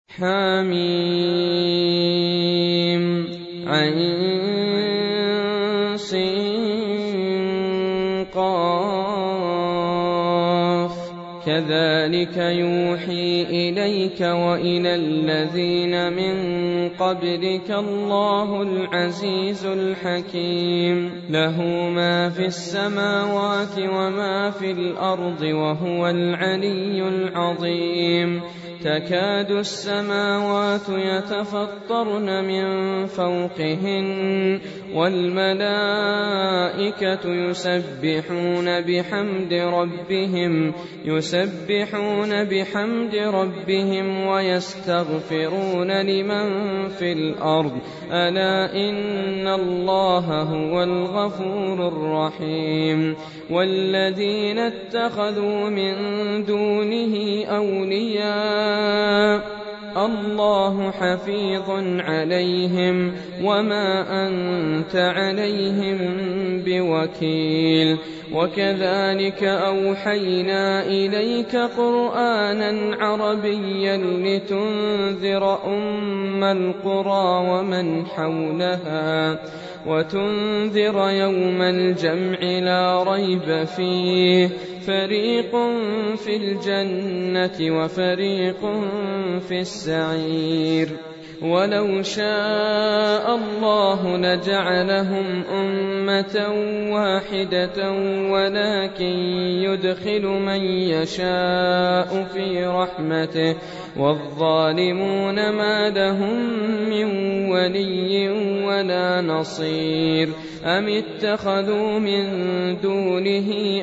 حم عين سين قاف كذلك يوحي إليك وإلى الذين من قبلك الله العزيز الحكيم له ما في السماوات وما في الأرض وهو العلي العظيم تكاد السماوات يتفطرن من فوقهن والملائكة يسبحون بحمد ربهم ويستغفرون لمن في الأرض ألا إن الله هو الغفور الرحيم والذين اتخذوا من دونه أولياء الله حفيظ عليهم وما أنت عليهم بوكيل وكذلك أوحينا إليك قرآنا عربيا لتنذر أم القرى ومن حولها وتنذر يوم الجمع لا ريب فيه فريق في الجنة وفريق في السعير ولو شاء الله لجعلهم أمة واحدة ولكن يدخل من يشاء في رحمته والظالمون ما لهم من ولي ولا نصير أم اتخذوا من دونه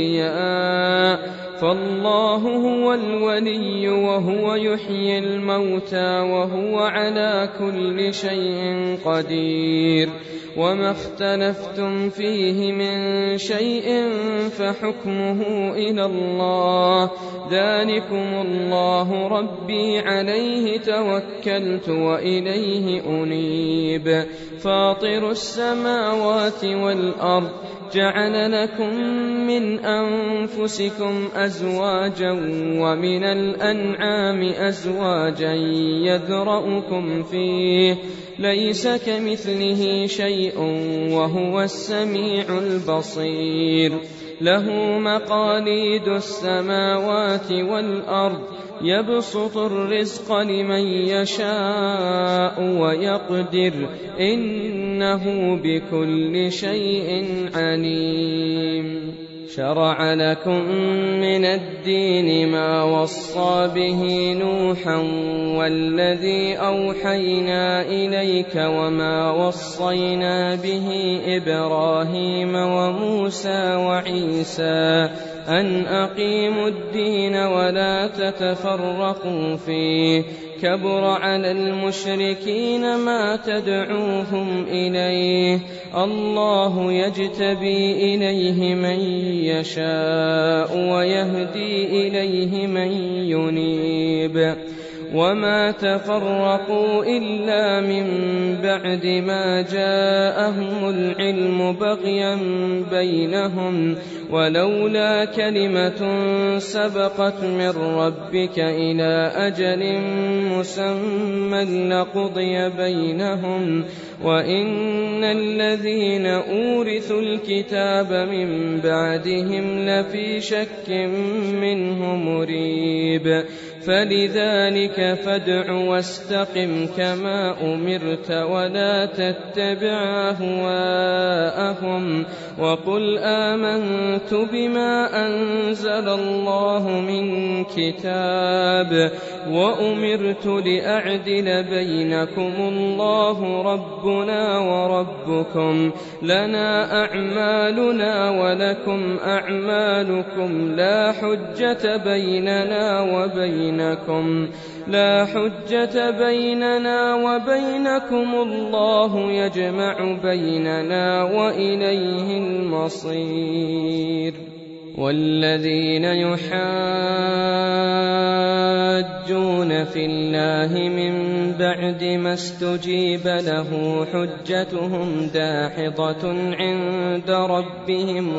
أولياء فالله هو الولي وهو يحيي الموتى وهو على كل شيء قدير وما اختلفتم فيه من شيء فحكمه إلى الله ذلكم الله ربي عليه توكلت وإليه أنيب فاطر السماوات والأرض جعل لكم من أنفسكم أزواجا ومن الأنعام أزواجا يذرأكم فيه ليس كمثله شيء وهو السميع البصير له مقاليد السماوات والأرض يبسط الرزق لمن يشاء ويقدر إنه بكل شيء عليم شرع لكم من الدين ما وصى به نوحا والذي أوحينا إليك وما وصينا به إبراهيم وموسى وعيسى أن أقيموا الدين ولا تتفرقوا فيه كبر على المشركين ما تدعوهم إليه الله يجتبي إليه من يشاء ويهدي إليه من ينيب وما تفرقوا إلا من بعد ما جاءهم العلم بغيا بينهم ولولا كلمة سبقت من ربك إلى أجل مسمى لقضي بينهم وإن الذين أورثوا الكتاب من بعدهم لفي شك منه مريب فلذلك فادع واستقم كما أمرت ولا تتبع أهواءهم وقل آمنت بما أنزل الله من كتاب وأمرت لأعدل بينكم الله ربنا وربكم لنا أعمالنا ولكم أعمالكم لا حجة بيننا وبينكم الله يجمع بيننا وإليه المصير والذين يحاجون في الله من بعد ما استجيب له حجتهم داحضة عند ربهم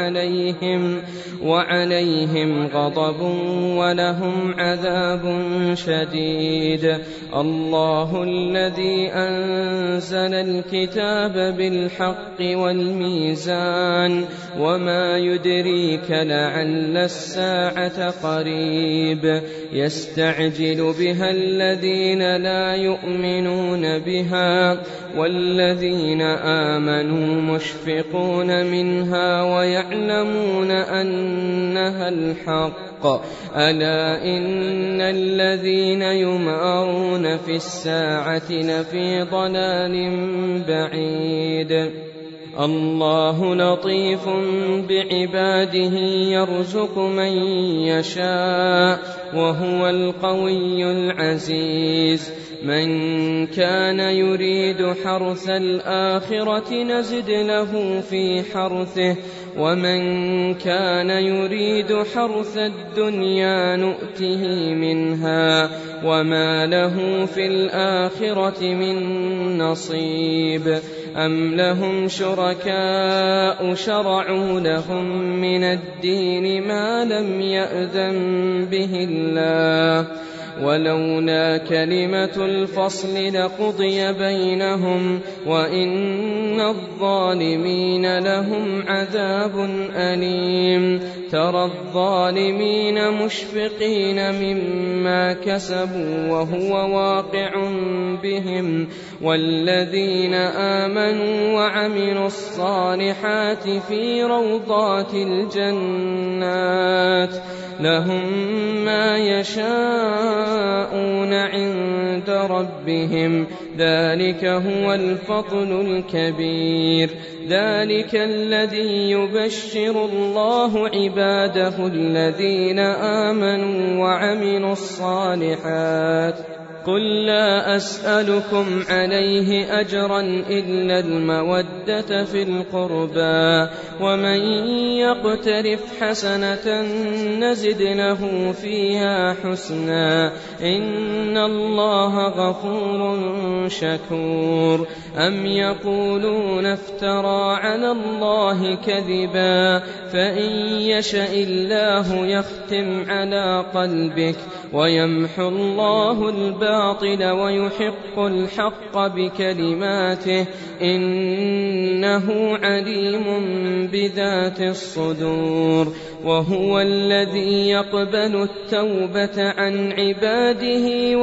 وعليهم غضب ولهم عذاب شديد. الله الذي أنزل الكتاب بالحق والميزان وما يدريك لعل الساعة قريب. يستعجل بها الذين لا يؤمنون بها والذين آمنوا مشفقون منها ويعلمون أنها الحق. ألا إن الذين يمارون في الساعة لفي ضلال بعيد. الله لطيف بعباده يرزق من يشاء وهو القوي العزيز. من كان يريد حرث الآخرة نزد له في حرثه ومن كان يريد حرث الدنيا نؤته منها وما له في الآخرة من نصيب. أم لهم شركاء شرعوا لهم من الدين ما لم يأذن به الله ولولا كلمة الفصل لقضي بينهم وإن الظالمين لهم عذاب أليم. ترى الظالمين مشفقين مما كسبوا وهو واقع بهم والذين آمنوا وعملوا الصالحات في روضات الجنات لهم ما يشاءون عند ربهم ذلك هو الفضل الكبير. ذلك الذي يبشر الله عباده الذين آمنوا وعملوا الصالحات. قل لا أسألكم عليه أجرا إلا المودة في القربى ومن يقترف حسنة نزد له فيها حسنا إن الله غفور شكور. أم يقولون افترى على الله كذبا فإن يشأ الله يختم على قلبك ويمحو الله الباطل ويحق الحق بكلماته إنه عليم بذات الصدور. وهو الذي يقبل التوبة عن عباده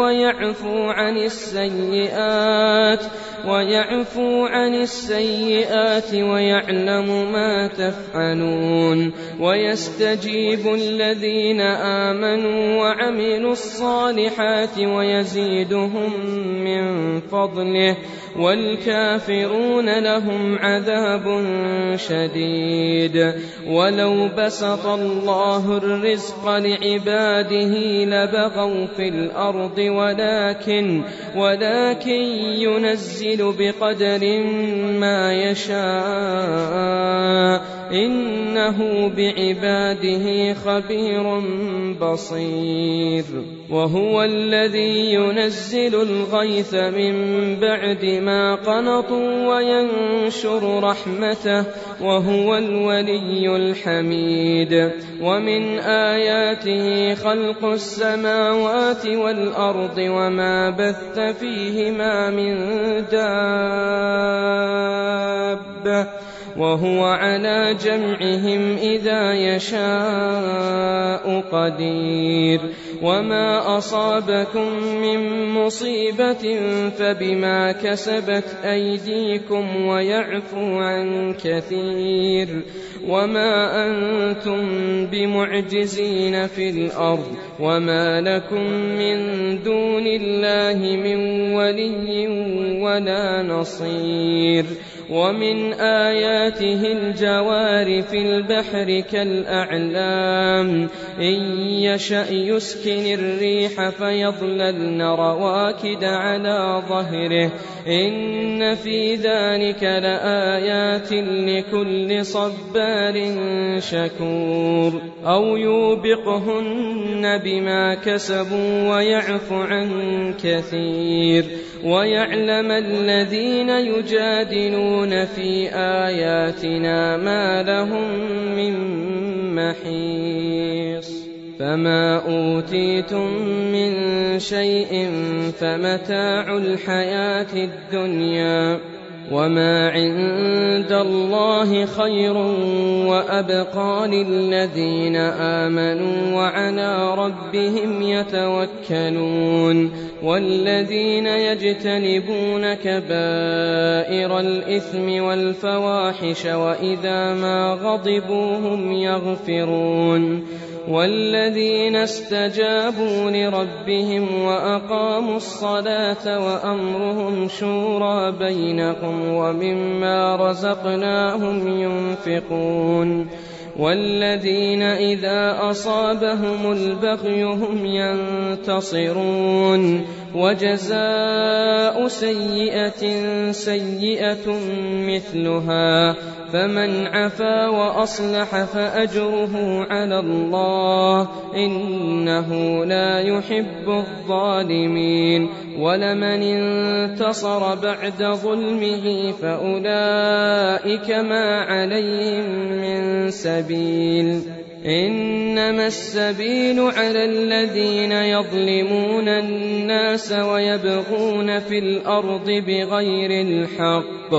ويعفو عن السيئات ويعلم ما تفعلون. ويستجيب الذين آمنوا وعملوا الصالحات ويزيدهم من فضله والكافرون لهم عذاب شديد. ولو بسط الله الرزق لعباده لبغوا في الأرض ولكن ينزل بقدر ما يشاء إنه بعباده خبير بصير. وهو الذي ينزل الغيث من بعد ما قنطوا وينشر رحمته وهو الولي الحميد. ومن آياته خلق السماوات والأرض وما بث فيهما من دابة وهو على جمعهم إذا يشاء قدير. وما أصابكم من مصيبة فبما كسبت أيديكم ويعفو عن كثير. وما أنتم بمعجزين في الأرض وما لكم من دون الله من ولي ولا نصير. ومن آياته الجوار في البحر كالأعلام إن يشأ يسكن الريح فيظللن رواكد على ظهره إن في ذلك لآيات لكل صبار شكور أو يوبقهن بما كسبوا ويعفو عن كثير ويعلم الذين يجادلون في آياتنا ما لهم من محيص فما أوتيتم من شيء فمتاع الحياة الدنيا وما عند الله خير وأبقى للذين آمنوا وعلى ربهم يتوكلون والذين يجتنبون كبائر الإثم والفواحش وإذا ما غضبوا هم يغفرون والذين استجابوا لربهم وأقاموا الصلاة وأمرهم شورى بينهم ومما رزقناهم ينفقون والذين إذا أصابهم البغي هم ينتصرون وجزاء سيئة سيئة مثلها فمن عفا وأصلح فأجره على الله إنه لا يحب الظالمين ولمن انتصر بعد ظلمه فأولئك ما عليهم من سبيل إنما السبيل على الذين يظلمون الناس ويبغون في الأرض بغير الحق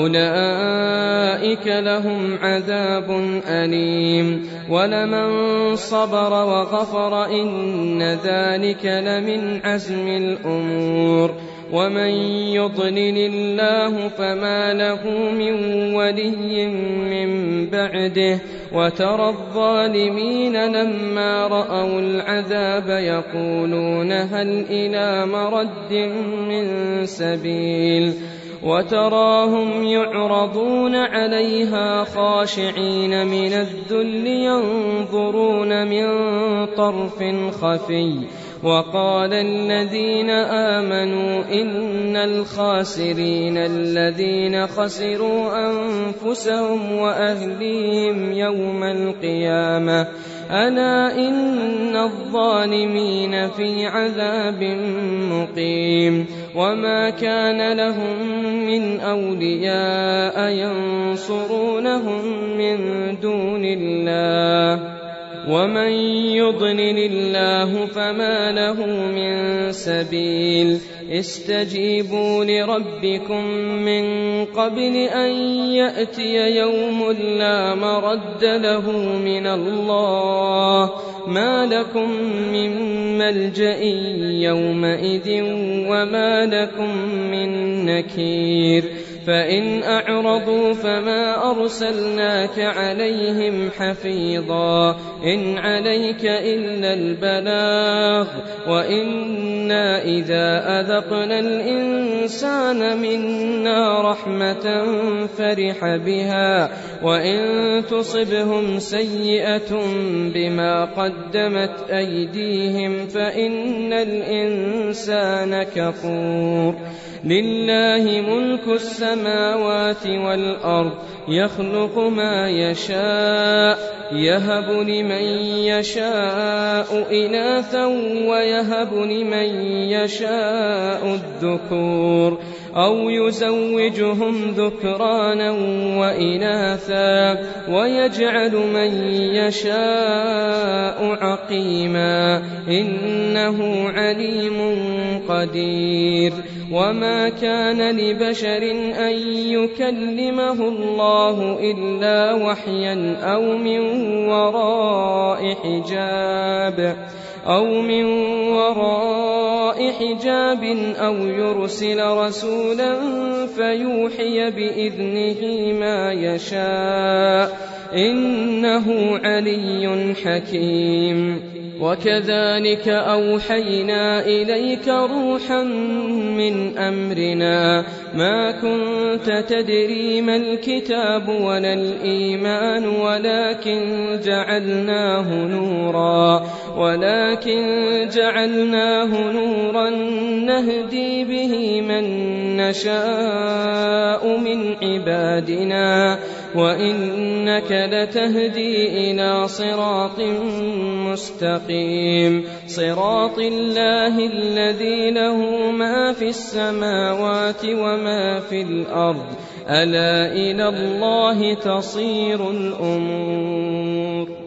أولئك لهم عذاب أليم ولمن صبر وغفر إن ذلك لمن عزم الأمور ومن يضلل الله فما له من ولي من بعده وترى الظالمين لما رأوا العذاب يقولون هل إلى مرد من سبيل وتراهم يعرضون عليها خاشعين من الذل ينظرون من طرف خفي وقال الذين آمنوا إن الخاسرين الذين خسروا أنفسهم وأهليهم يوم القيامة ألا إن الظالمين في عذاب مقيم وما كان لهم من أولياء ينصرونهم من دون الله ومن يضلل الله فما له من سبيل استجيبوا لربكم من قبل أن يأتي يوم لا مرد له من الله ما لكم من ملجأ يومئذ وما لكم من نكير فإن أعرضوا فما أرسلناك عليهم حفيظا إن عليك إلا البلاغ وإنا إذا أذقنا الإنسان منا رحمة فرح بها وإن تصبهم سيئة بما قدمت أيديهم فإن الإنسان كفور لله ملك السماوات والأرض يخلق ما يشاء يهب لمن يشاء إناثا ويهب لمن يشاء الذكور أو يزوجهم ذكرانا وإناثا ويجعل من يشاء عقيما إنه عليم قدير وما كان لبشر أن يكلمه الله إلا وحيا أو من وراء حجاب أو يرسل رسولا فيوحي بإذنه ما يشاء إنه علي حكيم وكذلك أوحينا إليك روحا من أمرنا ما كنت تدري ما الكتاب ولا الإيمان ولكن جعلناه نورا نهدي به من نشاء من عبادنا وإنك لتهدي إلى صراط مستقيم صراط الله الذي له ما في السماوات وما في الأرض ألا إلى الله تصير الأمور